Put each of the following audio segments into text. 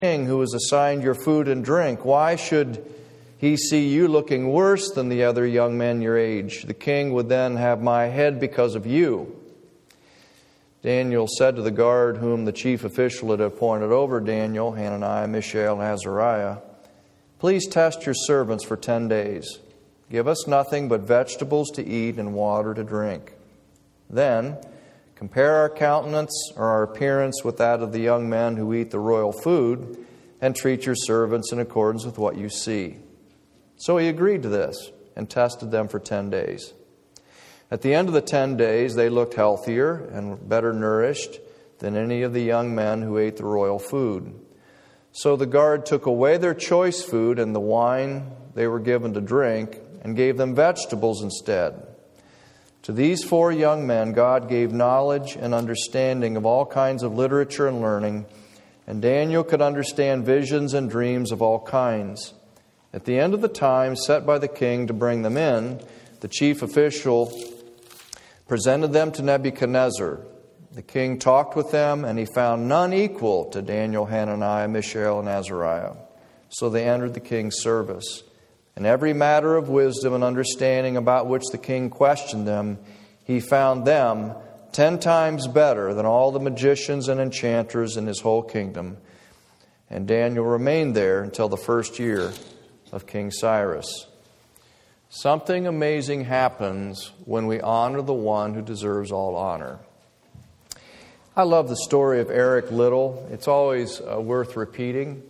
king who has assigned your food and drink? Why should he see you looking worse than the other young men your age? The king would then have my head because of you." Daniel said to the guard whom the chief official had appointed over Daniel, Hananiah, Mishael, and Azariah, "Please test your servants for 10 days. Give us nothing but vegetables to eat and water to drink. Then compare our countenance or our appearance with that of the young men who eat the royal food, and treat your servants in accordance with what you see." So he agreed to this and tested them for 10 days. At the end of the 10 days, they looked healthier and better nourished than any of the young men who ate the royal food. So the guard took away their choice food and the wine they were given to drink and gave them vegetables instead. To these 4 young men, God gave knowledge and understanding of all kinds of literature and learning, and Daniel could understand visions and dreams of all kinds. At the end of the time set by the king to bring them in, the chief official presented them to Nebuchadnezzar. The king talked with them, and he found none equal to Daniel, Hananiah, Mishael, and Azariah. So they entered the king's service. In every matter of wisdom and understanding about which the king questioned them, he found them 10 times better than all the magicians and enchanters in his whole kingdom. And Daniel remained there until the first year of King Cyrus. Something amazing happens when we honor the one who deserves all honor. I love the story of Eric Liddell. It's always worth repeating.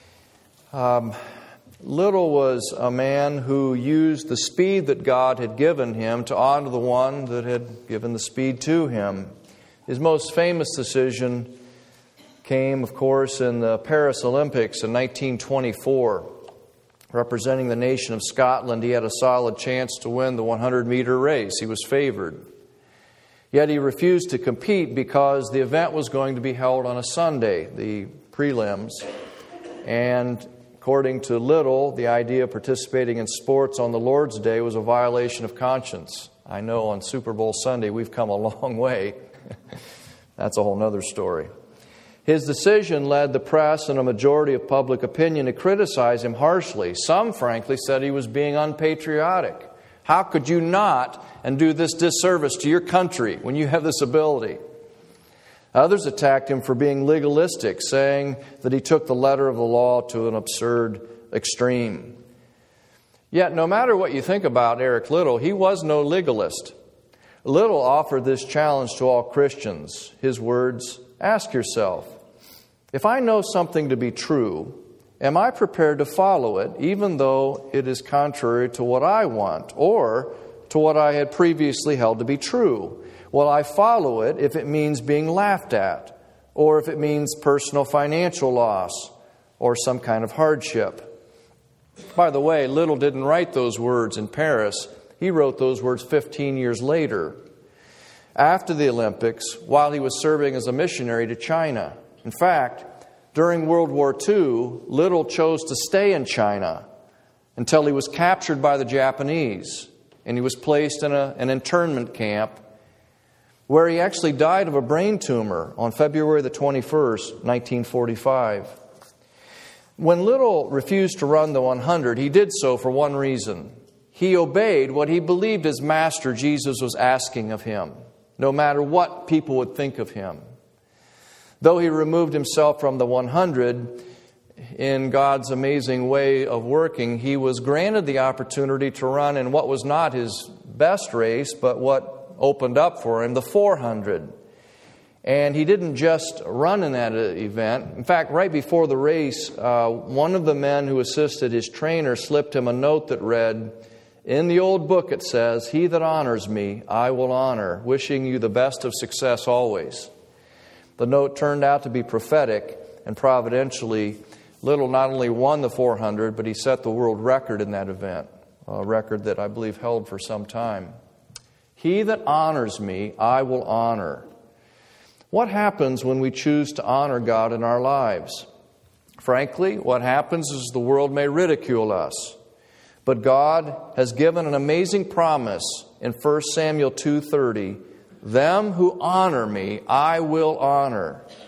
Liddell was a man who used the speed that God had given him to honor the one that had given the speed to him. His most famous decision came, of course, in the Paris Olympics in 1924. Representing the nation of Scotland, he had a solid chance to win the 100-meter race. He was favored. Yet he refused to compete because the event was going to be held on a Sunday, the prelims. And according to Liddell, the idea of participating in sports on the Lord's Day was a violation of conscience. I know on Super Bowl Sunday we've come a long way. That's a whole other story. His decision led the press and a majority of public opinion to criticize him harshly. Some, frankly, said he was being unpatriotic. How could you not and do this disservice to your country when you have this ability? Others attacked him for being legalistic, saying that he took the letter of the law to an absurd extreme. Yet, no matter what you think about Eric Liddell, he was no legalist. Liddell offered this challenge to all Christians. His words, "Ask yourself, if I know something to be true, am I prepared to follow it even though it is contrary to what I want or to what I had previously held to be true? Will I follow it if it means being laughed at or if it means personal financial loss or some kind of hardship?" By the way, Liddell didn't write those words in Paris. He wrote those words 15 years later, after the Olympics, while he was serving as a missionary to China. In fact, during World War II, Liddell chose to stay in China until he was captured by the Japanese, and he was placed in an internment camp where he actually died of a brain tumor on February the 21st, 1945. When Liddell refused to run the 100, he did so for one reason. He obeyed what he believed his master Jesus was asking of him, no matter what people would think of him. Though he removed himself from the 100, in God's amazing way of working, he was granted the opportunity to run in what was not his best race, but what opened up for him, the 400. And he didn't just run in that event. In fact, right before the race, one of the men who assisted his trainer slipped him a note that read, "In the old book it says, 'He that honors me, I will honor, wishing you the best of success always.'" The note turned out to be prophetic, and providentially, Liddell not only won the 400, but he set the world record in that event, a record that I believe held for some time. "He that honors me, I will honor." What happens when we choose to honor God in our lives? Frankly, what happens is the world may ridicule us. But God has given an amazing promise in 1 Samuel 2:30. "Them who honor me, I will honor."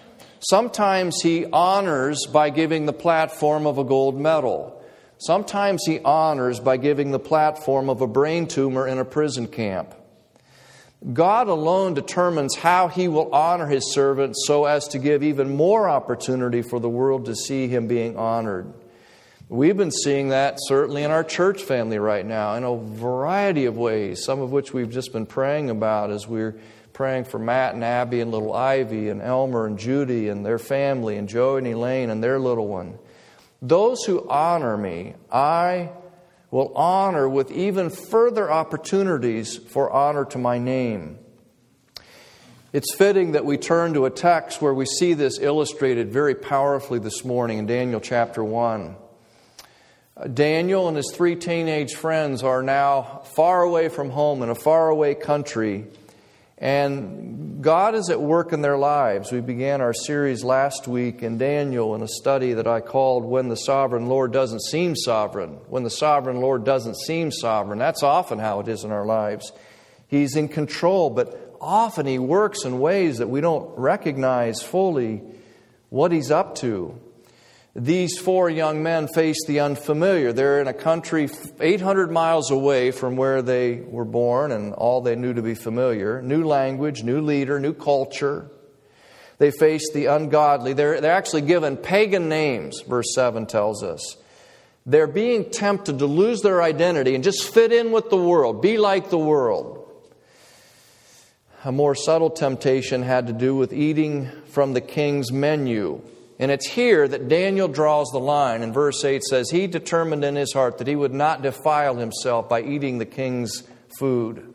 Sometimes He honors by giving the platform of a gold medal. Sometimes He honors by giving the platform of a brain tumor in a prison camp. God alone determines how He will honor His servants so as to give even more opportunity for the world to see Him being honored. We've been seeing that certainly in our church family right now in a variety of ways, some of which we've just been praying about as we're praying for Matt and Abby and little Ivy and Elmer and Judy and their family and Joe and Elaine and their little one. Those who honor me, I will honor with even further opportunities for honor to my name. It's fitting that we turn to a text where we see this illustrated very powerfully this morning in Daniel chapter 1. Daniel and his 3 teenage friends are now far away from home in a faraway country, and God is at work in their lives. We began our series last week in Daniel in a study that I called When the Sovereign Lord Doesn't Seem Sovereign. When the Sovereign Lord doesn't seem sovereign. That's often how it is in our lives. He's in control, but often He works in ways that we don't recognize fully what He's up to. These 4 young men face the unfamiliar. They're in a country 800 miles away from where they were born and all they knew to be familiar. New language, new leader, new culture. They face the ungodly. They're actually given pagan names, verse 7 tells us. They're being tempted to lose their identity and just fit in with the world, be like the world. A more subtle temptation had to do with eating from the king's menu. And it's here that Daniel draws the line. In verse 8 says, He determined in his heart that he would not defile himself by eating the king's food.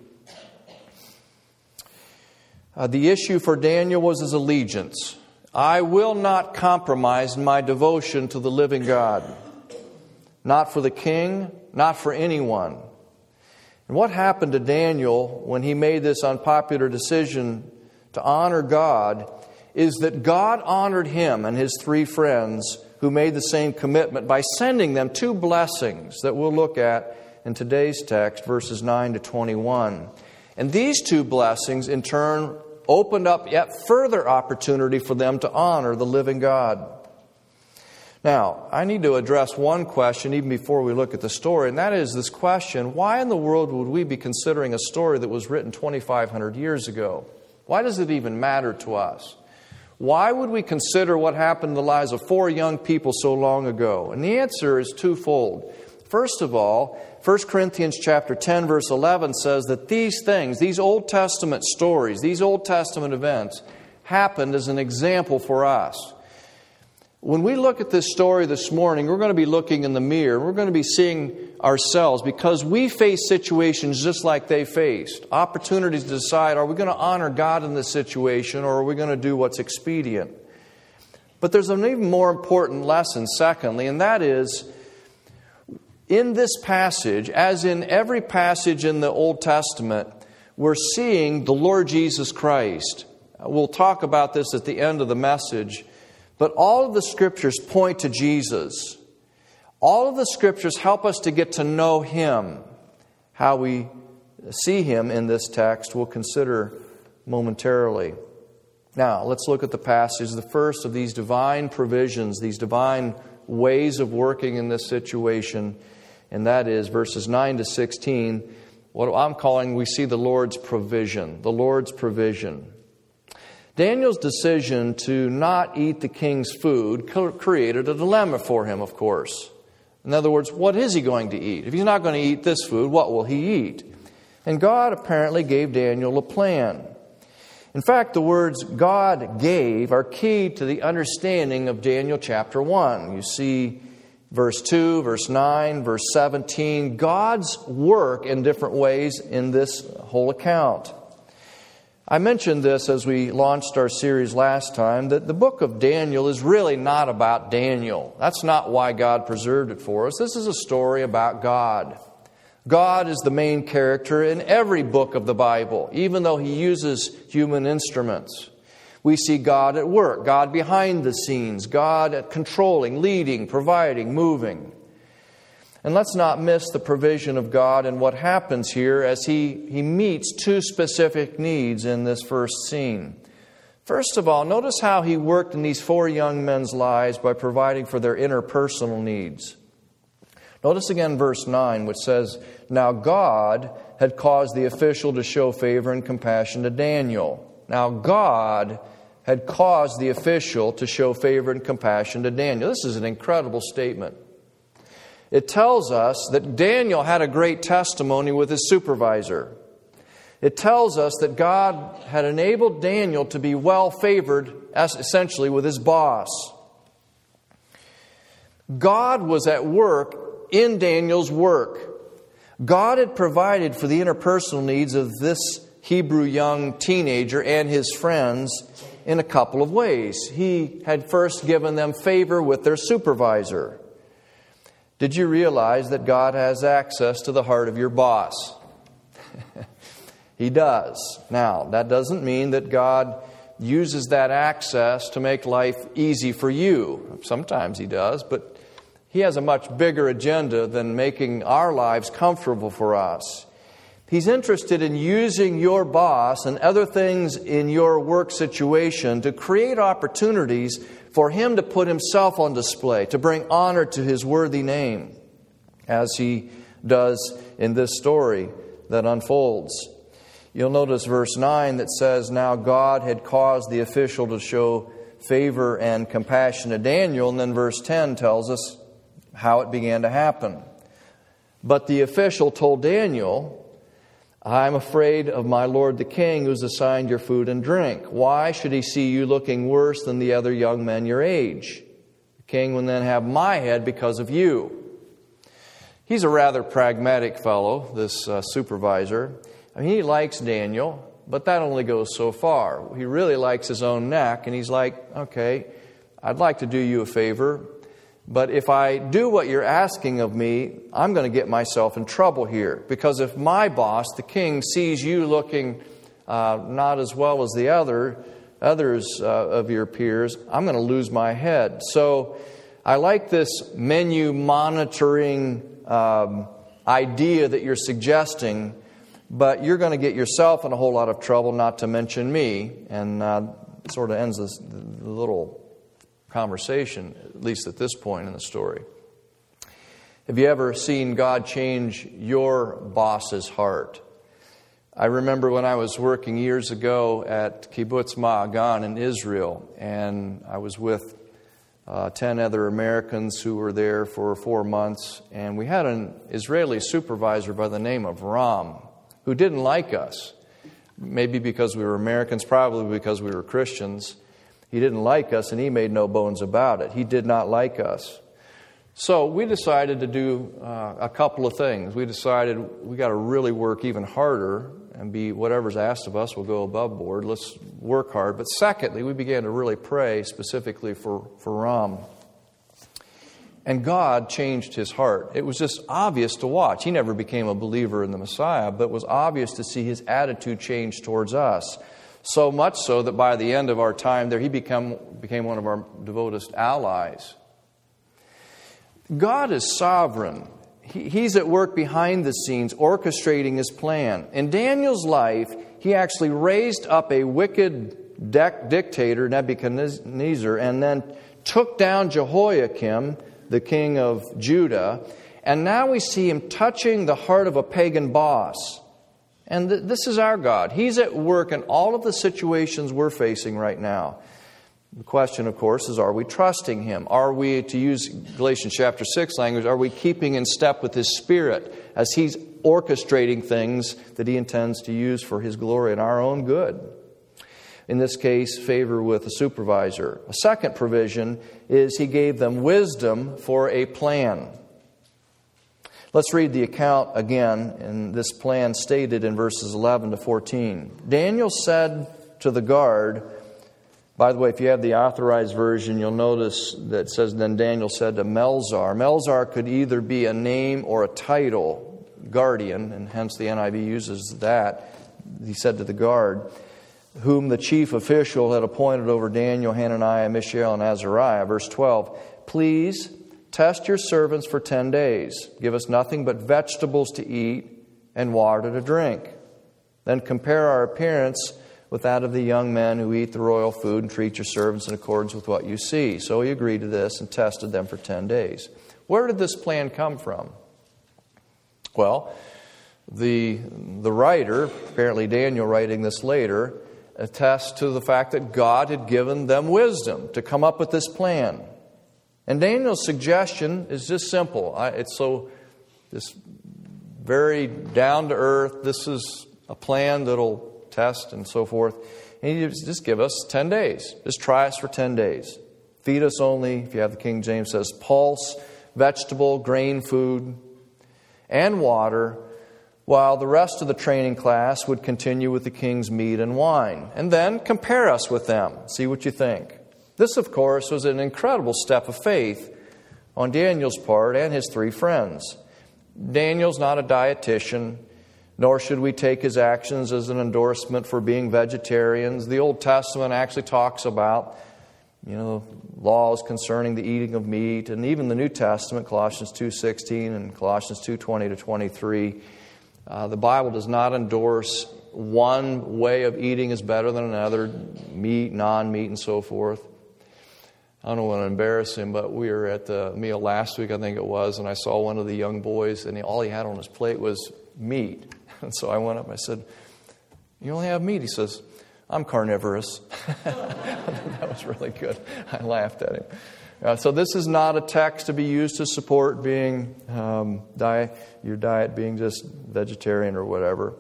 The issue for Daniel was his allegiance. I will not compromise my devotion to the living God. Not for the king, not for anyone. And what happened to Daniel when he made this unpopular decision to honor God is that God honored him and his 3 friends who made the same commitment by sending them 2 blessings that we'll look at in today's text, verses 9 to 21. And these 2 blessings, in turn, opened up yet further opportunity for them to honor the living God. Now, I need to address one question even before we look at the story, and that is this question: why in the world would we be considering a story that was written 2,500 years ago? Why does it even matter to us? Why would we consider what happened in the lives of 4 young people so long ago? And the answer is twofold. First of all, 1 Corinthians chapter 10, verse 11 says that these things, these Old Testament stories, these Old Testament events, happened as an example for us. When we look at this story this morning, we're going to be looking in the mirror. We're going to be seeing ourselves because we face situations just like they faced. Opportunities to decide, are we going to honor God in this situation or are we going to do what's expedient? But there's an even more important lesson, secondly, and that is, in this passage, as in every passage in the Old Testament, we're seeing the Lord Jesus Christ. We'll talk about this at the end of the message. But all of the Scriptures point to Jesus. All of the Scriptures help us to get to know Him. How we see Him in this text we'll consider momentarily. Now, let's look at the passage. The first of these divine provisions, these divine ways of working in this situation, and that is verses 9 to 16. What I'm calling, we see the Lord's provision. The Lord's provision. Daniel's decision to not eat the king's food created a dilemma for him, of course. In other words, what is he going to eat? If he's not going to eat this food, what will he eat? And God apparently gave Daniel a plan. In fact, the words God gave are key to the understanding of Daniel chapter 1. You see verse 2, verse 9, verse 17, God's work in different ways in this whole account. I mentioned this as we launched our series last time, that the book of Daniel is really not about Daniel. That's not why God preserved it for us. This is a story about God. God is the main character in every book of the Bible, even though He uses human instruments. We see God at work, God behind the scenes, God at controlling, leading, providing, moving. And let's not miss the provision of God and what happens here as He meets 2 specific needs in this first scene. First of all, notice how he worked in these 4 young men's lives by providing for their interpersonal needs. Notice again verse 9, which says, "Now God had caused the official to show favor and compassion to Daniel." Now God had caused the official to show favor and compassion to Daniel. This is an incredible statement. It tells us that Daniel had a great testimony with his supervisor. It tells us that God had enabled Daniel to be well favored, essentially, with his boss. God was at work in Daniel's work. God had provided for the interpersonal needs of this Hebrew young teenager and his friends in a couple of ways. He had first given them favor with their supervisor. Did you realize that God has access to the heart of your boss? He does. Now, that doesn't mean that God uses that access to make life easy for you. Sometimes He does, but He has a much bigger agenda than making our lives comfortable for us. He's interested in using your boss and other things in your work situation to create opportunities for Him to put Himself on display, to bring honor to His worthy name, as He does in this story that unfolds. You'll notice verse 9 that says, "Now God had caused the official to show favor and compassion to Daniel." And then verse 10 tells us how it began to happen. "But the official told Daniel, 'I'm afraid of my lord the king, who's assigned your food and drink. Why should he see you looking worse than the other young men your age? The king will then have my head because of you.'" He's a rather pragmatic fellow, this supervisor. I mean, he likes Daniel, but that only goes so far. He really likes his own neck, and he's like, "Okay, I'd like to do you a favor, but if I do what you're asking of me, I'm going to get myself in trouble here. Because if my boss, the king, sees you looking not as well as the others of your peers, I'm going to lose my head. So I like this menu monitoring idea that you're suggesting, but you're going to get yourself in a whole lot of trouble, not to mention me." And sort of ends the little conversation, at least at this point in the story. Have you ever seen God change your boss's heart? I remember when I was working years ago at Kibbutz Ma'agan in Israel, and I was with 10 other Americans who were there for 4 months, and we had an Israeli supervisor by the name of Ram, who didn't like us. Maybe because we were Americans, probably because we were Christians. He didn't like us, and he made no bones about it. He did not like us. So we decided to do a couple of things. We decided we got to really work even harder and be whatever's asked of us, we'll go above board. Let's work hard. But secondly, we began to really pray specifically for Ram. And God changed his heart. It was just obvious to watch. He never became a believer in the Messiah, but it was obvious to see his attitude change towards us. So much so that by the end of our time there, he became one of our devoted allies. God is sovereign. He's at work behind the scenes, orchestrating his plan. In Daniel's life, he actually raised up a wicked dictator, Nebuchadnezzar, and then took down Jehoiakim, the king of Judah. And now we see him touching the heart of a pagan boss. And this is our God. He's at work in all of the situations we're facing right now. The question, of course, is, are we trusting Him? Are we, to use Galatians chapter 6 language, are we keeping in step with His Spirit as He's orchestrating things that He intends to use for His glory and our own good? In this case, favor with a supervisor. A second provision is He gave them wisdom for a plan. Let's read the account again, and this plan stated in verses 11 to 14. Daniel said to the guard, by the way, if you have the Authorized Version, you'll notice that it says, then Daniel said to Melzar. Melzar could either be a name or a title, guardian, and hence the NIV uses that. He said to the guard, whom the chief official had appointed over Daniel, Hananiah, Mishael, and Azariah. Verse 12, please test your servants for 10 days. Give us nothing but vegetables to eat and water to drink. Then compare our appearance with that of the young men who eat the royal food and treat your servants in accordance with what you see. So he agreed to this and tested them for 10 days. Where did this plan come from? Well, the writer, apparently Daniel writing this later, attests to the fact that God had given them wisdom to come up with this plan. And Daniel's suggestion is just simple. It's so this very down to earth. This is a plan that'll test and so forth. And he just give us 10 days. Just try us for 10 days. Feed us only, if you have the King James, says pulse, vegetable, grain food, and water, while the rest of the training class would continue with the king's meat and wine. And then compare us with them. See what you think. This, of course, was an incredible step of faith on Daniel's part and his 3 friends. Daniel's not a dietitian, nor should we take his actions as an endorsement for being vegetarians. The Old Testament actually talks about, laws concerning the eating of meat, and even the New Testament, Colossians 2:16 and Colossians 2:20 to 23. The Bible does not endorse one way of eating is better than another, meat, non-meat, and so forth. I don't want to embarrass him, but we were at the meal last week, I think it was, and I saw one of the young boys, and all he had on his plate was meat. And so I went up and I said, "You only have meat?" He says, "I'm carnivorous." That was really good. I laughed at him. So this is not a text to be used to support being your diet being just vegetarian or whatever.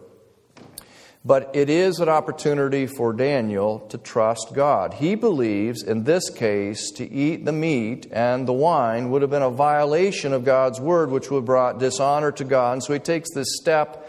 But it is an opportunity for Daniel to trust God. He believes, in this case, to eat the meat and the wine would have been a violation of God's word, which would have brought dishonor to God. And so he takes this step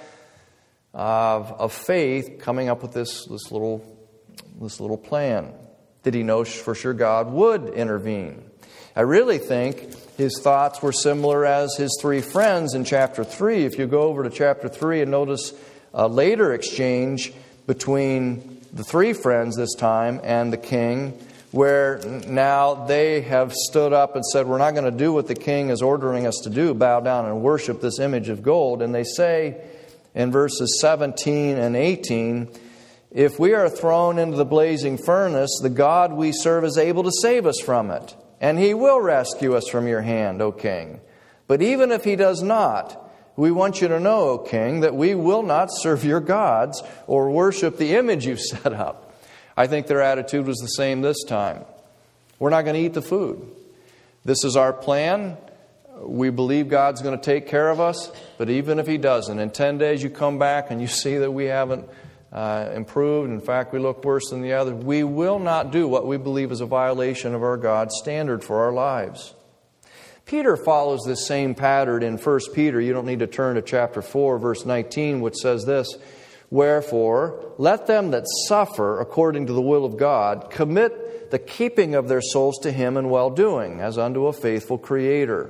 of faith, coming up with this little plan. Did he know for sure God would intervene? I really think his thoughts were similar as his 3 friends in chapter 3. If you go over to chapter 3 and notice a later exchange between the 3 friends this time and the king, where now they have stood up and said, "We're not going to do what the king is ordering us to do, bow down and worship this image of gold." And they say in verses 17 and 18, "If we are thrown into the blazing furnace, the God we serve is able to save us from it, and He will rescue us from your hand, O king. But even if He does not, we want you to know, O king, that we will not serve your gods or worship the image you've set up." I think their attitude was the same this time. We're not going to eat the food. This is our plan. We believe God's going to take care of us, but even if He doesn't, in 10 days you come back and you see that we haven't improved. In fact, we look worse than the other. We will not do what we believe is a violation of our God's standard for our lives. Peter follows this same pattern in 1 Peter. You don't need to turn to chapter 4, verse 19, which says this, "Wherefore, let them that suffer according to the will of God commit the keeping of their souls to Him in well-doing, as unto a faithful Creator."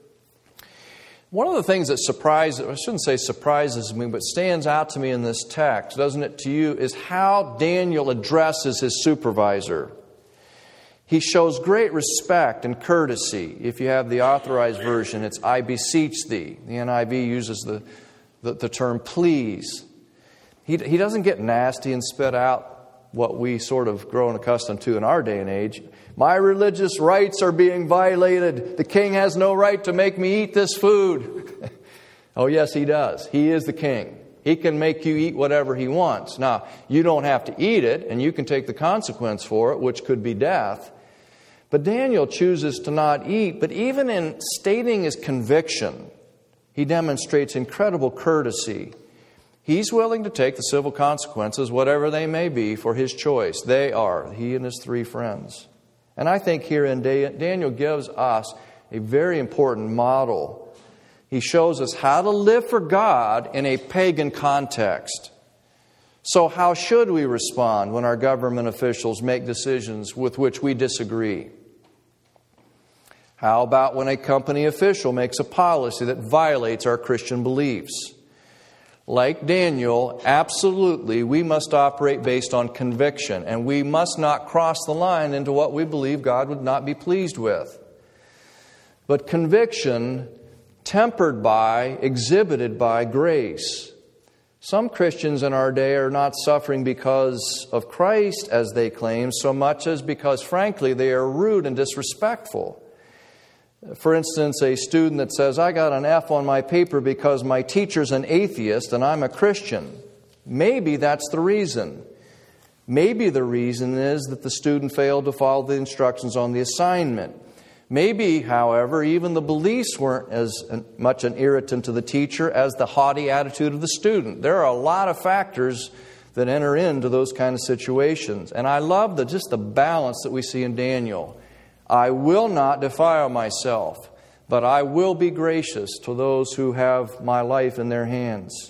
One of the things that surprises me, but stands out to me in this text, doesn't it to you, is how Daniel addresses his supervisor. He shows great respect and courtesy. If you have the Authorized Version, it's "I beseech thee." The NIV uses the term "please." He doesn't get nasty and spit out what we sort of grown accustomed to in our day and age. "My religious rights are being violated. The king has no right to make me eat this food." Oh, yes, he does. He is the king. He can make you eat whatever he wants. Now, you don't have to eat it, and you can take the consequence for it, which could be death. But Daniel chooses to not eat. But even in stating his conviction, he demonstrates incredible courtesy. He's willing to take the civil consequences, whatever they may be, for his choice. They are, he and his 3 friends. And I think here in Daniel gives us a very important model. He shows us how to live for God in a pagan context. So how should we respond when our government officials make decisions with which we disagree? How about when a company official makes a policy that violates our Christian beliefs? Like Daniel, absolutely, we must operate based on conviction, and we must not cross the line into what we believe God would not be pleased with. But conviction tempered by, exhibited by grace. Some Christians in our day are not suffering because of Christ, as they claim, so much as because, frankly, they are rude and disrespectful. For instance, a student that says, I got an F on my paper because my teacher's an atheist and I'm a Christian. Maybe that's the reason. Maybe the reason is that the student failed to follow the instructions on the assignment. Maybe, however, even the beliefs weren't as much an irritant to the teacher as the haughty attitude of the student. There are a lot of factors that enter into those kind of situations. And I love just the balance that we see in Daniel. I will not defile myself, but I will be gracious to those who have my life in their hands.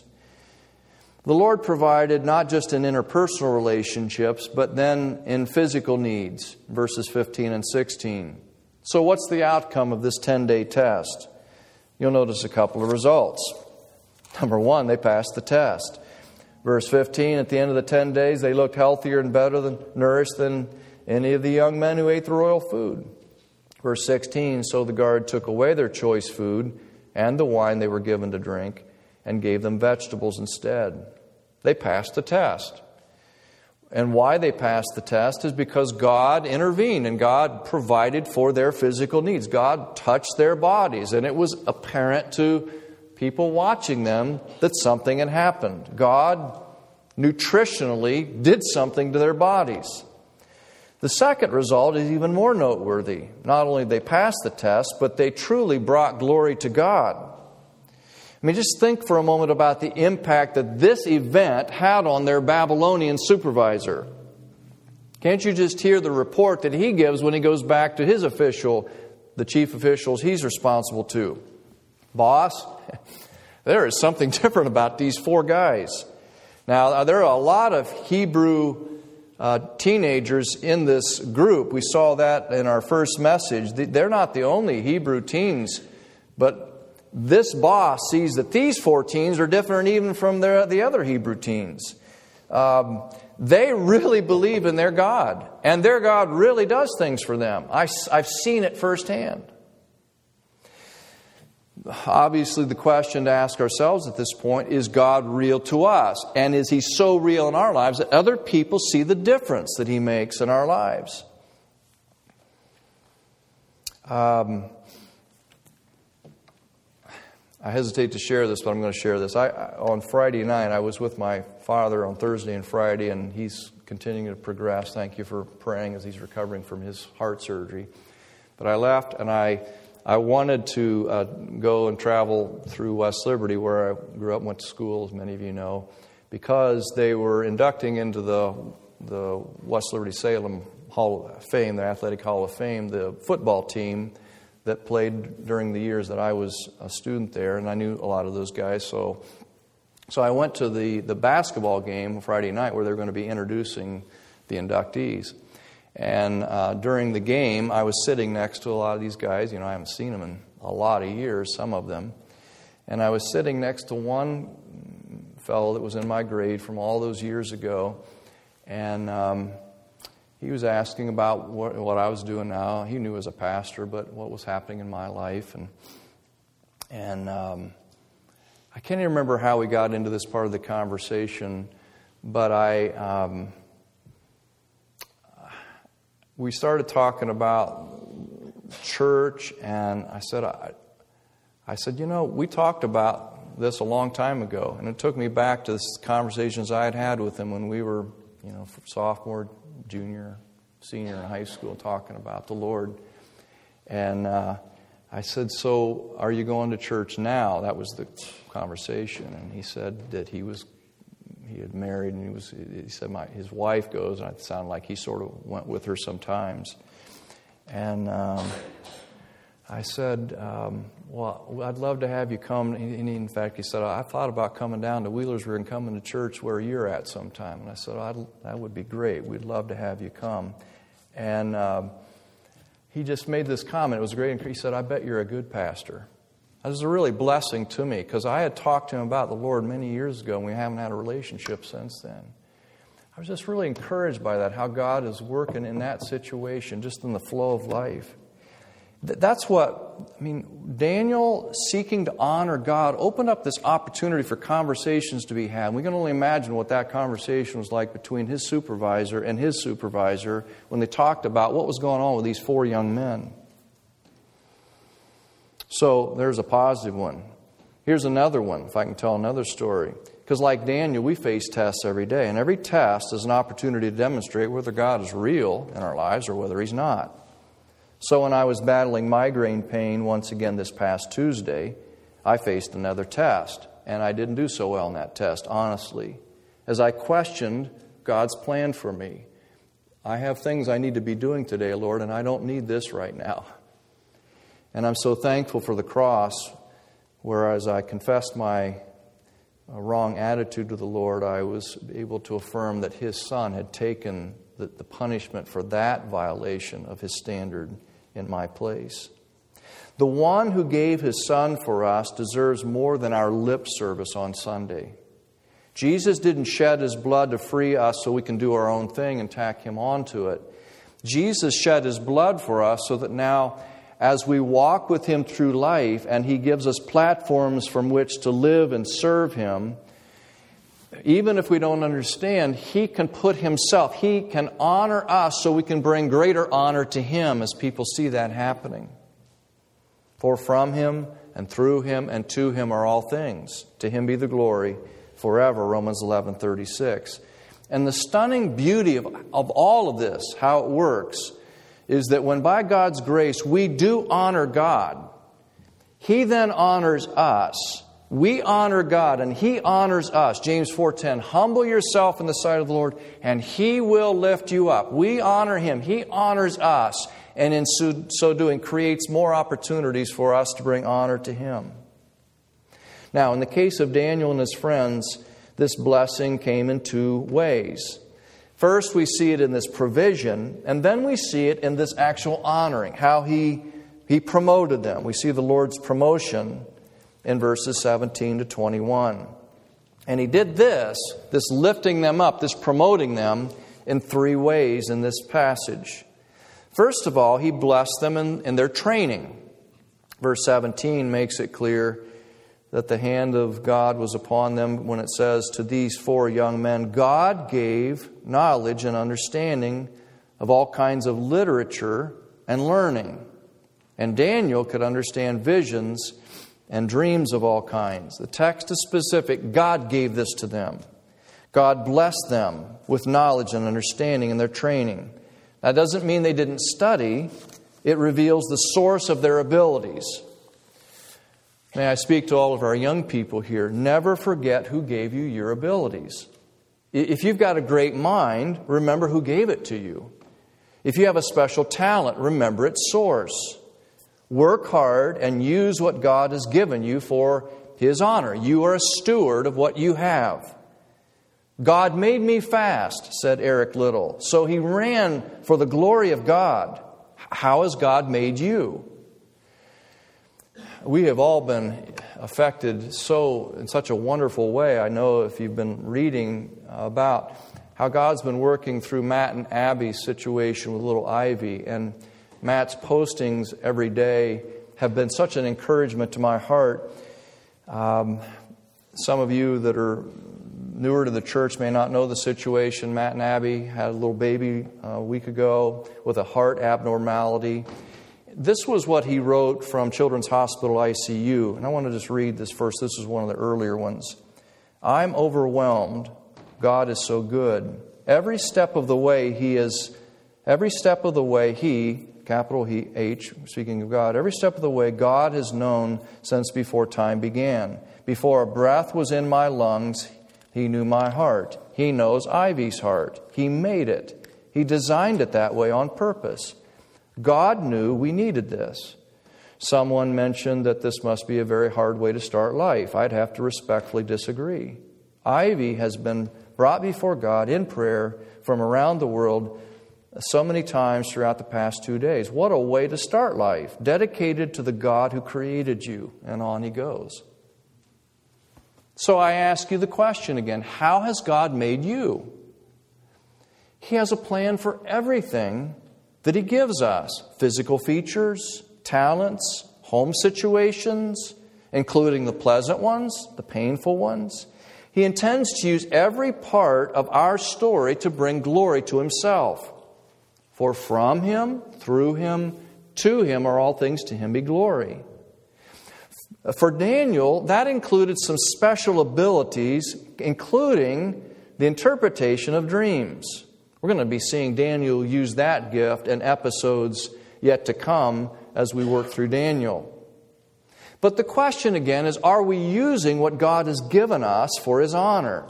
The Lord provided not just in interpersonal relationships, but then in physical needs, verses 15 and 16. So what's the outcome of this 10-day test? You'll notice a couple of results. Number one, they passed the test. Verse 15, at the end of the 10 days, they looked healthier and better nourished than any of the young men who ate the royal food. Verse 16, so the guard took away their choice food and the wine they were given to drink and gave them vegetables instead. They passed the test. And why they passed the test is because God intervened and God provided for their physical needs. God touched their bodies, and it was apparent to people watching them that something had happened. God nutritionally did something to their bodies. The second result is even more noteworthy. Not only did they pass the test, but they truly brought glory to God. I mean, just think for a moment about the impact that this event had on their Babylonian supervisor. Can't you just hear the report that he gives when he goes back to his official, the chief officials he's responsible to? Boss, there is something different about these four guys. Now, there are a lot of Hebrew teenagers in this group. We saw that in our first message. They're not the only Hebrew teens, but this boss sees that these four teens are different even from the other Hebrew teens. They really believe in their God, and their God really does things for them. I've seen it firsthand. Obviously, the question to ask ourselves at this point is God real to us? And is He so real in our lives that other people see the difference that He makes in our lives? I hesitate to share this, but I'm going to share this. On Friday night, I was with my father on Thursday and Friday, and he's continuing to progress. Thank you for praying as he's recovering from his heart surgery. But I left, and I wanted to go and travel through West Liberty, where I grew up and went to school, as many of you know, because they were inducting into the West Liberty Salem Hall of Fame, the Athletic Hall of Fame, the football team that played during the years that I was a student there, and I knew a lot of those guys. So I went to the basketball game Friday night where they're going to be introducing the inductees. And during the game, I was sitting next to a lot of these guys. You know, I haven't seen them in a lot of years, some of them. And I was sitting next to one fellow that was in my grade from all those years ago. And he was asking about what I was doing now. He knew as a pastor, but what was happening in my life. And I can't even remember how we got into this part of the conversation, but we started talking about church, and I said, you know, we talked about this a long time ago, and it took me back to the conversations I had with him when we were, you know, sophomore, junior, senior in high school, talking about the Lord. And I said, so are you going to church now? That was the conversation. And he said that he had married, and he said his wife goes, and it sounded like he sort of went with her sometimes. And I said, well, I'd love to have you come. And in fact, he said, I thought about coming down to Wheelersburg and coming to church where you're at sometime. And I said, that would be great. We'd love to have you come. And he just made this comment. It was great. He said, I bet you're a good pastor. That was a really blessing to me, because I had talked to him about the Lord many years ago, and we haven't had a relationship since then. I was just really encouraged by that, how God is working in that situation, just in the flow of life. That's what, Daniel, seeking to honor God, opened up this opportunity for conversations to be had. We can only imagine what that conversation was like between his supervisor and his supervisor when they talked about what was going on with these 4 young men. So there's a positive one. Here's another one, if I can tell another story. Because like Daniel, we face tests every day. And every test is an opportunity to demonstrate whether God is real in our lives or whether He's not. So when I was battling migraine pain once again this past Tuesday, I faced another test. And I didn't do so well in that test, honestly. As I questioned God's plan for me. I have things I need to be doing today, Lord, and I don't need this right now. And I'm so thankful for the cross, whereas I confessed my wrong attitude to the Lord, I was able to affirm that His Son had taken the punishment for that violation of His standard in my place. The one who gave His Son for us deserves more than our lip service on Sunday. Jesus didn't shed His blood to free us so we can do our own thing and tack Him onto it. Jesus shed His blood for us so that now, as we walk with Him through life and He gives us platforms from which to live and serve Him, even if we don't understand, He can put Himself, He can honor us so we can bring greater honor to Him as people see that happening. For from Him and through Him and to Him are all things. To Him be the glory forever, Romans 11:36. And the stunning beauty of all of this, how it works, is that when by God's grace we do honor God, He then honors us. We honor God and He honors us. James 4:10, humble yourself in the sight of the Lord and He will lift you up. We honor Him. He honors us. And in so doing creates more opportunities for us to bring honor to Him. Now, in the case of Daniel and his friends, this blessing came in 2 ways. First, we see it in this provision, and then we see it in this actual honoring, how He promoted them. We see the Lord's promotion in verses 17 to 21. And He did this lifting them up, this promoting them, in 3 ways in this passage. First of all, He blessed them in their training. Verse 17 makes it clear that the hand of God was upon them when it says, to these 4 young men, God gave knowledge and understanding of all kinds of literature and learning. And Daniel could understand visions and dreams of all kinds. The text is specific. God gave this to them. God blessed them with knowledge and understanding in their training. That doesn't mean they didn't study. It reveals the source of their abilities. May I speak to all of our young people here. Never forget who gave you your abilities. If you've got a great mind, remember who gave it to you. If you have a special talent, remember its source. Work hard and use what God has given you for His honor. You are a steward of what you have. God made me fast, said Eric Liddell. So he ran for the glory of God. How has God made you? We have all been affected in such a wonderful way. I know if you've been reading about how God's been working through Matt and Abby's situation with little Ivy. And Matt's postings every day have been such an encouragement to my heart. Some of you that are newer to the church may not know the situation. Matt and Abby had a little baby a week ago with a heart abnormality. This was what he wrote from Children's Hospital ICU. And I want to just read this first. This is one of the earlier ones. I'm overwhelmed. God is so good. Every step of the way He, capital H, speaking of God, every step of the way God has known since before time began. Before a breath was in my lungs, He knew my heart. He knows Ivy's heart. He made it. He designed it that way on purpose. God knew we needed this. Someone mentioned that this must be a very hard way to start life. I'd have to respectfully disagree. Ivy has been brought before God in prayer from around the world so many times throughout the past 2 days. What a way to start life. Dedicated to the God who created you. And on he goes. So I ask you the question again. How has God made you? He has a plan for everything that He gives us. Physical features, talents, home situations, including the pleasant ones, the painful ones. He intends to use every part of our story to bring glory to Himself. For from Him, through Him, to Him are all things, to Him be glory. For Daniel, that included some special abilities, including the interpretation of dreams. We're going to be seeing Daniel use that gift in episodes yet to come as we work through Daniel. But the question again is, are we using what God has given us for His honor?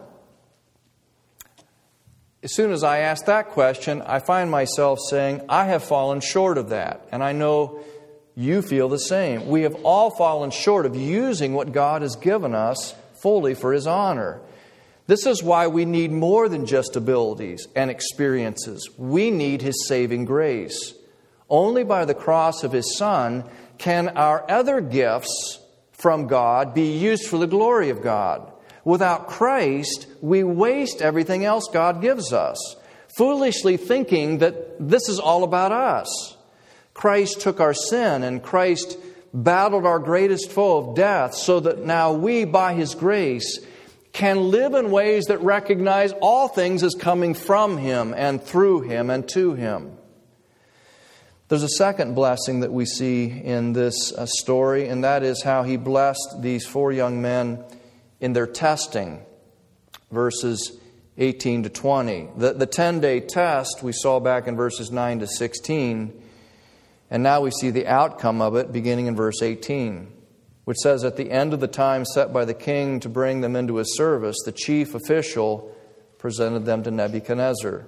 As soon as I ask that question, I find myself saying, I have fallen short of that. And I know you feel the same. We have all fallen short of using what God has given us fully for His honor. This is why we need more than just abilities and experiences. We need His saving grace. Only by the cross of His Son can our other gifts from God be used for the glory of God. Without Christ, we waste everything else God gives us, foolishly thinking that this is all about us. Christ took our sin, and Christ battled our greatest foe of death, so that now we, by His grace, can live in ways that recognize all things as coming from Him and through Him and to Him. There's a second blessing that we see in this story, and that is how He blessed these 4 young men in their testing, verses 18 to 20. The 10-day test we saw back in verses 9 to 16, and now we see the outcome of it beginning in verse 18, which says, at the end of the time set by the king to bring them into his service, the chief official presented them to Nebuchadnezzar.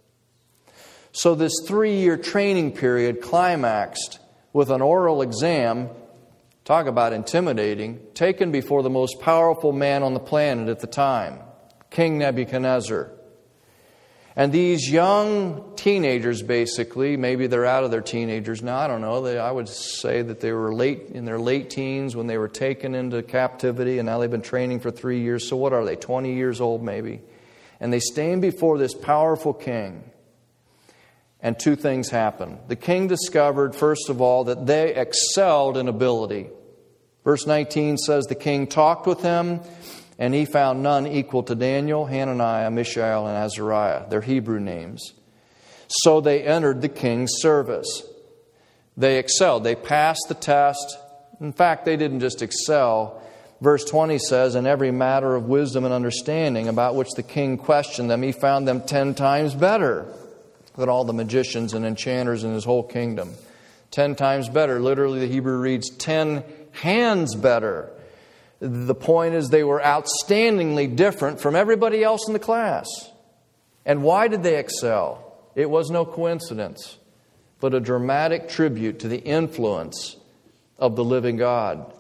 So this 3-year training period climaxed with an oral exam, talk about intimidating, taken before the most powerful man on the planet at the time, King Nebuchadnezzar. And these young teenagers, basically, maybe they're out of their teenagers now, I don't know. I would say that they were in their late teens when they were taken into captivity, and now they've been training for 3 years. So what are they, 20 years old maybe? And they stand before this powerful king. And 2 things happen. The king discovered, first of all, that they excelled in ability. Verse 19 says, the king talked with him, and he found none equal to Daniel, Hananiah, Mishael, and Azariah, their Hebrew names. So they entered the king's service. They excelled. They passed the test. In fact, they didn't just excel. Verse 20 says, in every matter of wisdom and understanding about which the king questioned them, he found them 10 times better than all the magicians and enchanters in his whole kingdom. 10 times better. Literally, the Hebrew reads 10 hands better. The point is they were outstandingly different from everybody else in the class. And why did they excel? It was no coincidence, but a dramatic tribute to the influence of the living God.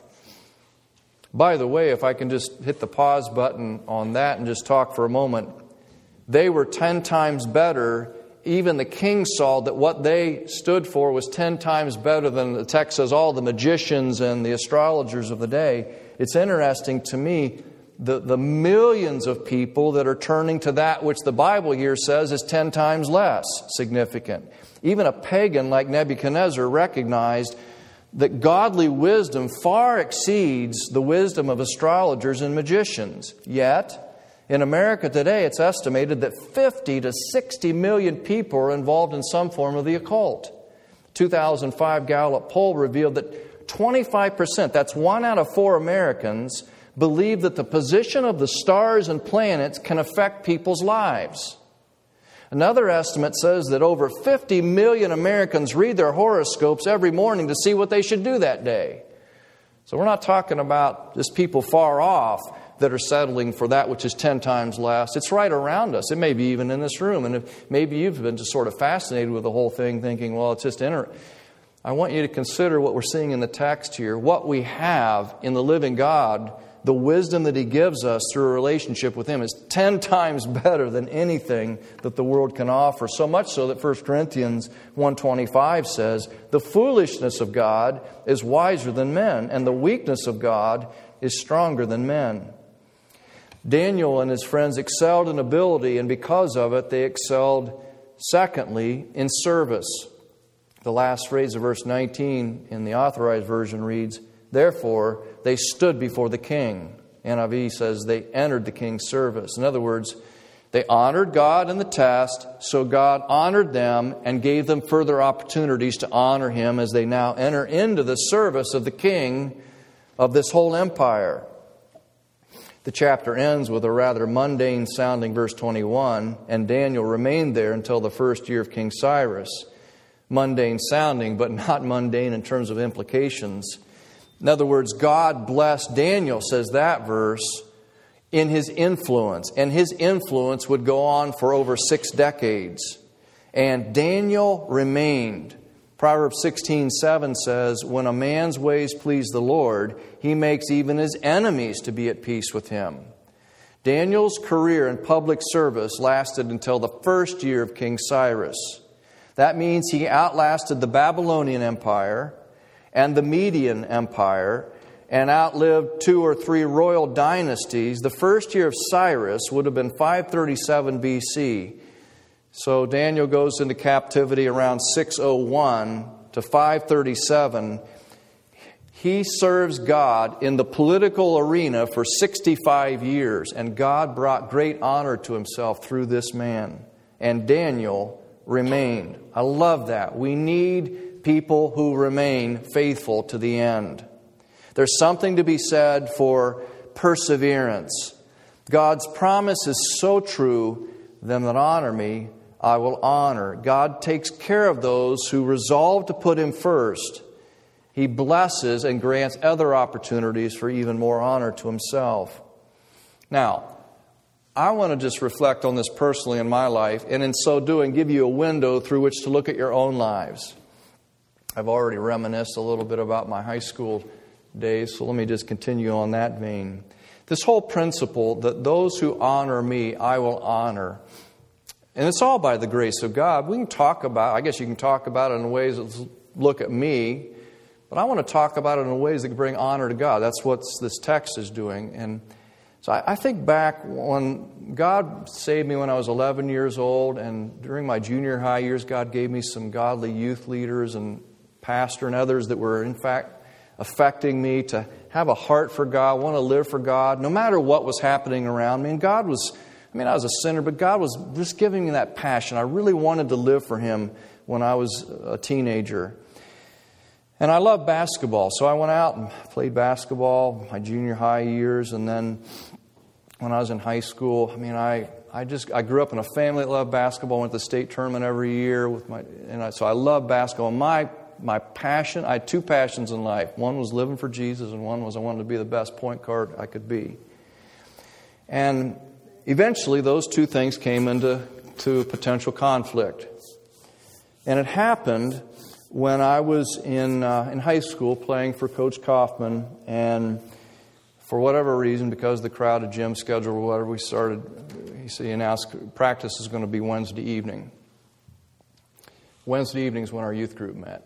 By the way, if I can just hit the pause button on that and just talk for a moment, they were 10 times better. Even the king saw that what they stood for was 10 times better than, the text says, all the magicians and the astrologers of the day. It's interesting to me, the millions of people that are turning to that which the Bible here says is 10 times less significant. Even a pagan like Nebuchadnezzar recognized that godly wisdom far exceeds the wisdom of astrologers and magicians. Yet, in America today, it's estimated that 50 to 60 million people are involved in some form of the occult. 2005 Gallup poll revealed that 25%, that's 1 out of 4 Americans, believe that the position of the stars and planets can affect people's lives. Another estimate says that over 50 million Americans read their horoscopes every morning to see what they should do that day. So we're not talking about just people far off that are settling for that which is 10 times less. It's right around us. It may be even in this room. And if maybe you've been just sort of fascinated with the whole thing, thinking, well, it's just I want you to consider what we're seeing in the text here. What we have in the living God, the wisdom that He gives us through a relationship with Him, is 10 times better than anything that the world can offer. So much so that 1 Corinthians 1:25 says, the foolishness of God is wiser than men, and the weakness of God is stronger than men. Daniel and his friends excelled in ability, and because of it, they excelled, secondly, in service. The last phrase of verse 19 in the Authorized Version reads, "Therefore they stood before the king." NIV says they entered the king's service. In other words, they honored God in the test, so God honored them and gave them further opportunities to honor Him as they now enter into the service of the king of this whole empire. The chapter ends with a rather mundane sounding verse 21, and Daniel remained there until the first year of King Cyrus. Mundane sounding, but not mundane in terms of implications. In other words, God blessed Daniel, says that verse, in his influence. And his influence would go on for over 6 decades. And Daniel remained. Proverbs 16:7 says, "When a man's ways please the Lord, He makes even his enemies to be at peace with him." Daniel's career in public service lasted until the first year of King Cyrus. That means he outlasted the Babylonian Empire and the Median Empire and outlived 2 or 3 royal dynasties. The first year of Cyrus would have been 537 BC. So Daniel goes into captivity around 601 to 537. He serves God in the political arena for 65 years, and God brought great honor to Himself through this man. And Daniel remained. I love that. We need people who remain faithful to the end. There's something to be said for perseverance. God's promise is so true, "Them that honor me, I will honor." God takes care of those who resolve to put Him first. He blesses and grants other opportunities for even more honor to Himself. Now, I want to just reflect on this personally in my life, and in so doing, give you a window through which to look at your own lives. I've already reminisced a little bit about my high school days, so let me just continue on that vein. This whole principle that those who honor me, I will honor. And it's all by the grace of God. We can talk about, I guess you can talk about it in ways that look at me, but I want to talk about it in ways that bring honor to God. That's what this text is doing. And so I think back when God saved me when I was 11 years old, and during my junior high years, God gave me some godly youth leaders and pastor and others that were, in fact, affecting me to have a heart for God, want to live for God, no matter what was happening around me. And God was, I was a sinner, but God was just giving me that passion. I really wanted to live for Him when I was a teenager. And I loved basketball, so I went out and played basketball my junior high years, and then when I was in high school, I grew up in a family that loved basketball. Went to the state tournament every year so I loved basketball. My passion, I had 2 passions in life. One was living for Jesus, and one was I wanted to be the best point guard I could be. And eventually, those 2 things came into potential conflict. And it happened when I was in high school playing for Coach Kaufman, and for whatever reason, because of the crowded gym schedule or whatever, he announced practice is going to be Wednesday evening. Wednesday evening is when our youth group met.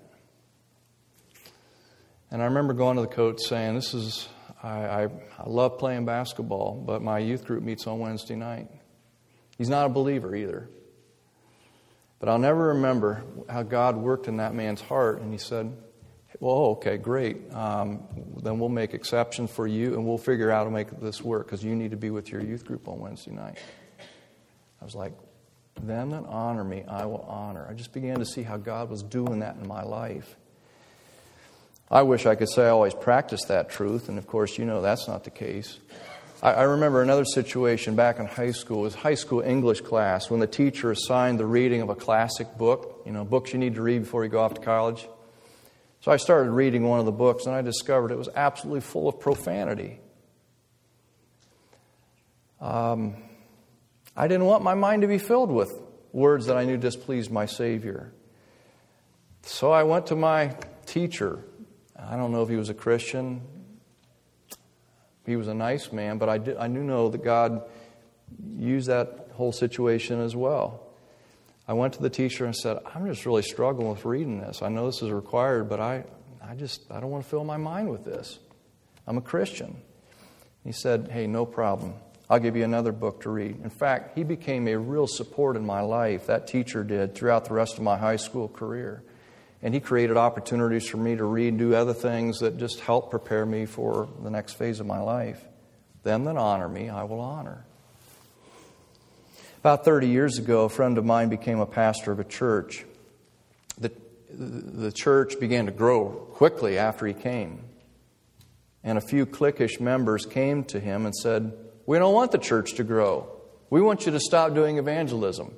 And I remember going to the coach saying, I love playing basketball, but my youth group meets on Wednesday night. He's not a believer either. But I'll never remember how God worked in that man's heart. And he said, "Well, okay, great. Then we'll make exceptions for you, and we'll figure out how to make this work, because you need to be with your youth group on Wednesday night." I was like, "Them that honor me, I will honor." I just began to see how God was doing that in my life. I wish I could say I always practiced that truth, and of course, that's not the case. I remember another situation back in high school. It was high school English class when the teacher assigned the reading of a classic book, books you need to read before you go off to college. So I started reading one of the books, and I discovered it was absolutely full of profanity. I didn't want my mind to be filled with words that I knew displeased my Savior. So I went to my teacher. I don't know if he was a Christian. He was a nice man, but I knew that God used that whole situation as well. I went to the teacher and said, "I'm just really struggling with reading this. I know this is required, but I don't want to fill my mind with this. I'm a Christian." He said, "Hey, no problem. I'll give you another book to read." In fact, he became a real support in my life. That teacher did throughout the rest of my high school career. And He created opportunities for me to read and do other things that just help prepare me for the next phase of my life. Them that honor me, I will honor. About 30 years ago, a friend of mine became a pastor of a church. The church began to grow quickly after he came. And a few cliquish members came to him and said, "We don't want the church to grow. We want you to stop doing evangelism."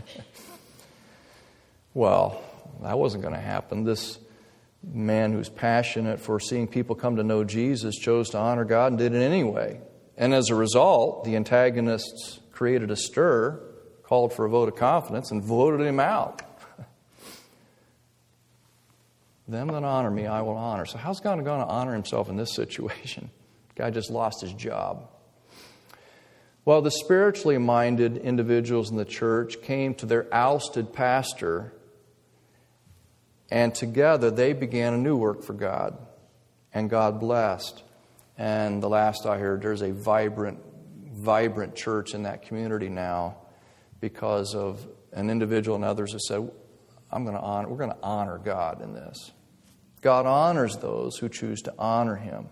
Well, that wasn't going to happen. This man who's passionate for seeing people come to know Jesus chose to honor God and did it anyway. And as a result, the antagonists created a stir, called for a vote of confidence, and voted him out. Them that honor me, I will honor. So how's God going to honor Himself in this situation? The guy just lost his job. Well, the spiritually minded individuals in the church came to their ousted pastor, and together they began a new work for God. And God blessed. And the last I heard, there's a vibrant church in that community now because of an individual and others who said, we're going to honor God in this. God honors those who choose to honor Him.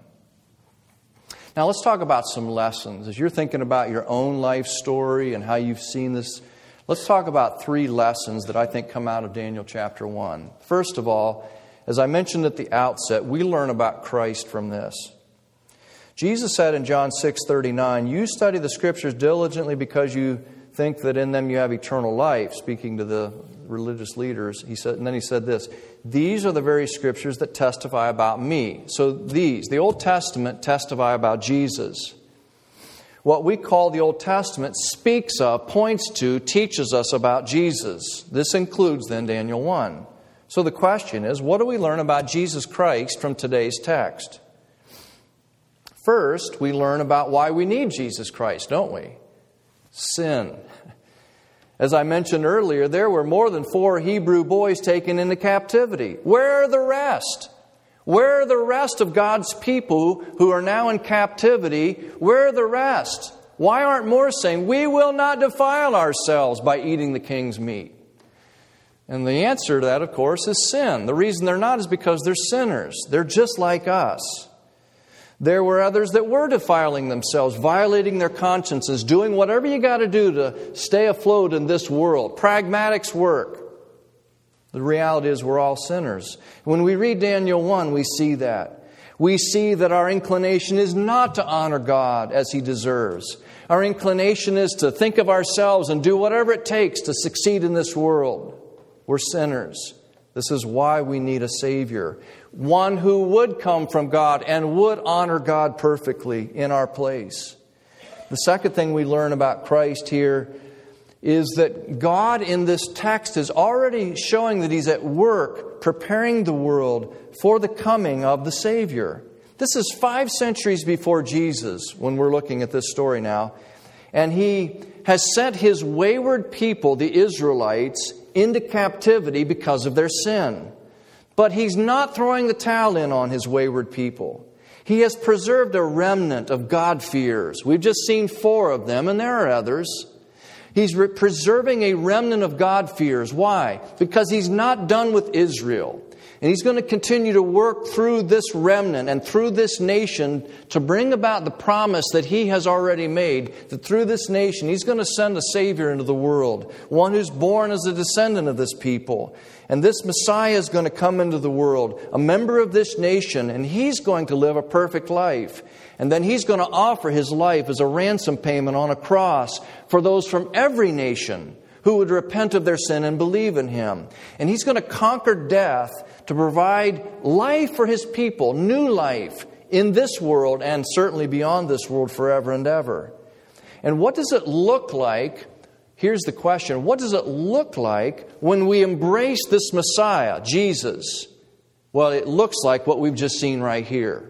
Now let's talk about some lessons. As you're thinking about your own life story and how you've seen this, let's talk about 3 lessons that I think come out of Daniel chapter 1. First of all, as I mentioned at the outset, we learn about Christ from this. Jesus said in John 6:39, "You study the Scriptures diligently because you think that in them you have eternal life," speaking to the religious leaders. He said, and then he said this, "These are the very Scriptures that testify about me." So the Old Testament testify about Jesus. What we call the Old Testament speaks of, points to, teaches us about Jesus. This includes then Daniel 1. So the question is, what do we learn about Jesus Christ from today's text? First, we learn about why we need Jesus Christ, don't we? Sin. As I mentioned earlier, there were more than 4 Hebrew boys taken into captivity. Where are the rest? Where are the rest of God's people who are now in captivity? Where are the rest? Why aren't more saying, "We will not defile ourselves by eating the king's meat"? And the answer to that, of course, is sin. The reason they're not is because they're sinners. They're just like us. There were others that were defiling themselves, violating their consciences, doing whatever you got to do to stay afloat in this world. Pragmatics work. The reality is we're all sinners. When we read Daniel 1, we see that. We see that our inclination is not to honor God as He deserves. Our inclination is to think of ourselves and do whatever it takes to succeed in this world. We're sinners. This is why we need a Savior. One who would come from God and would honor God perfectly in our place. The second thing we learn about Christ here is that God in this text is already showing that He's at work preparing the world for the coming of the Savior. This is 5 centuries before Jesus when we're looking at this story now. And He has sent His wayward people, the Israelites, into captivity because of their sin. But He's not throwing the towel in on His wayward people. He has preserved a remnant of God-fearers. We've just seen 4 of them, and there are others. He's preserving a remnant of God-fearers. Why? Because He's not done with Israel. And He's going to continue to work through this remnant and through this nation to bring about the promise that He has already made, that through this nation He's going to send a Savior into the world, one who's born as a descendant of this people. And this Messiah is going to come into the world, a member of this nation, and He's going to live a perfect life. And then He's going to offer His life as a ransom payment on a cross for those from every nation who would repent of their sin and believe in Him. And He's going to conquer death to provide life for His people, new life in this world and certainly beyond this world forever and ever. And what does it look like? Here's the question. What does it look like when we embrace this Messiah, Jesus? Well, it looks like what we've just seen right here.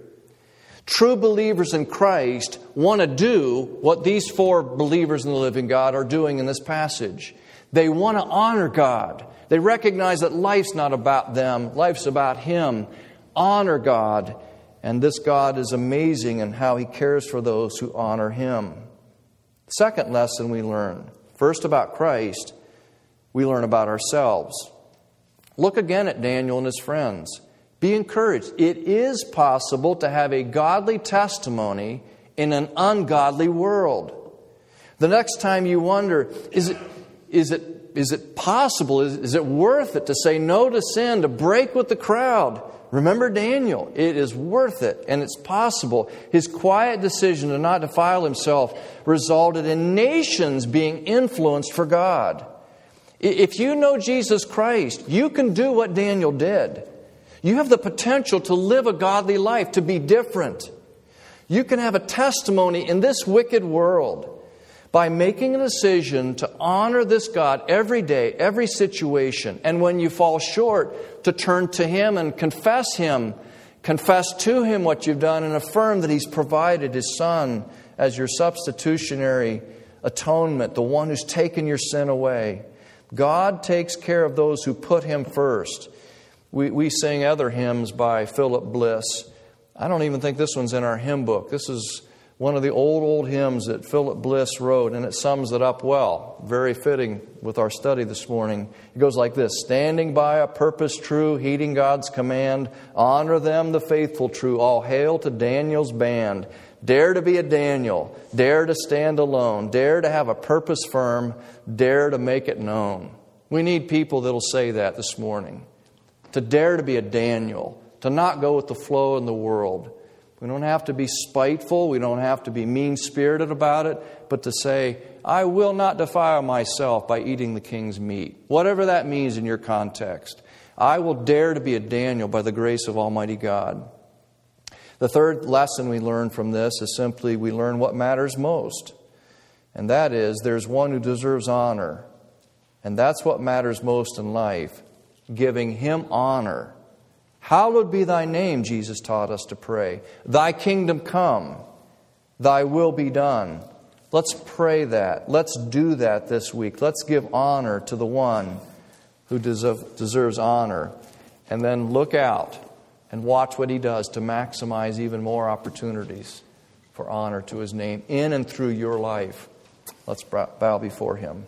True believers in Christ want to do what these 4 believers in the living God are doing in this passage. They want to honor God. They recognize that life's not about them. Life's about Him. Honor God. And this God is amazing in how He cares for those who honor Him. Second lesson we learn. First about Christ, we learn about ourselves. Look again at Daniel and his friends. Be encouraged. It is possible to have a godly testimony in an ungodly world. The next time you wonder, is it possible, is it worth it to say no to sin, to break with the crowd? Remember Daniel. It is worth it, and it's possible. His quiet decision to not defile himself resulted in nations being influenced for God. If you know Jesus Christ, you can do what Daniel did. You have the potential to live a godly life, to be different. You can have a testimony in this wicked world by making a decision to honor this God every day, every situation. And when you fall short, to turn to Him and confess Him. Confess to Him what you've done and affirm that He's provided His Son as your substitutionary atonement, the one who's taken your sin away. God takes care of those who put Him first. We sing other hymns by Philip Bliss. I don't even think this one's in our hymn book. This is one of the old hymns that Philip Bliss wrote, and it sums it up well. Very fitting with our study this morning. It goes like this: standing by a purpose true, heeding God's command, honor them, the faithful true. All hail to Daniel's band. Dare to be a Daniel. Dare to stand alone. Dare to have a purpose firm. Dare to make it known. We need people that'll say that this morning. To dare to be a Daniel. To not go with the flow in the world. We don't have to be spiteful. We don't have to be mean-spirited about it. But to say, I will not defile myself by eating the king's meat. Whatever that means in your context. I will dare to be a Daniel by the grace of Almighty God. The third lesson we learn from this is simply we learn what matters most. And that is, there's one who deserves honor. And that's what matters most in life. Giving Him honor. Hallowed be Thy name, Jesus taught us to pray. Thy kingdom come. Thy will be done. Let's pray that. Let's do that this week. Let's give honor to the one who deserves honor. And then look out and watch what He does to maximize even more opportunities for honor to His name in and through your life. Let's bow before Him.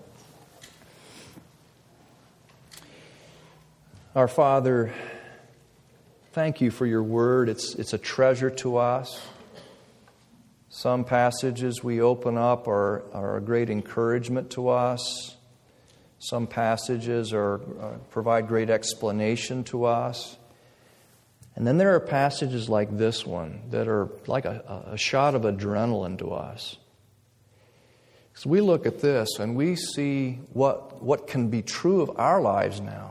Our Father, thank You for Your Word. It's a treasure to us. Some passages we open up are a great encouragement to us. Some passages provide great explanation to us. And then there are passages like this one that are like a shot of adrenaline to us. So we look at this and we see what can be true of our lives now.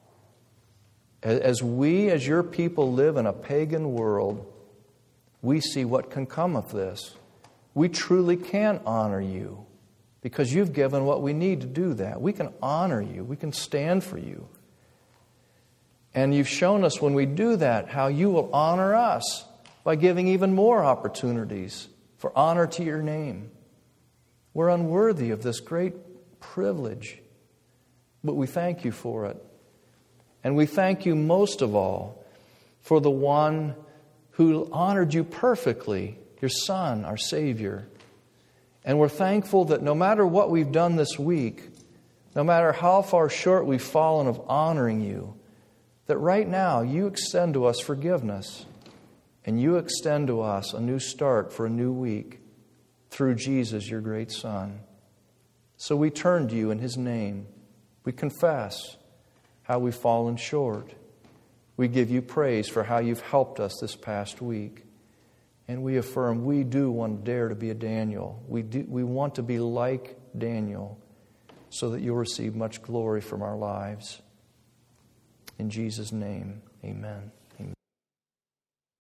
As we, as Your people, live in a pagan world, we see what can come of this. We truly can honor You because You've given what we need to do that. We can honor You. We can stand for You. And You've shown us when we do that how You will honor us by giving even more opportunities for honor to Your name. We're unworthy of this great privilege, but we thank You for it. And we thank You most of all for the one who honored You perfectly, Your Son, our Savior. And we're thankful that no matter what we've done this week, no matter how far short we've fallen of honoring You, that right now You extend to us forgiveness. And You extend to us a new start for a new week through Jesus, Your great Son. So we turn to You in His name. We confess how we've fallen short. We give You praise for how You've helped us this past week. And we affirm we do want to dare to be a Daniel. We want to be like Daniel so that You'll receive much glory from our lives. In Jesus' name, amen.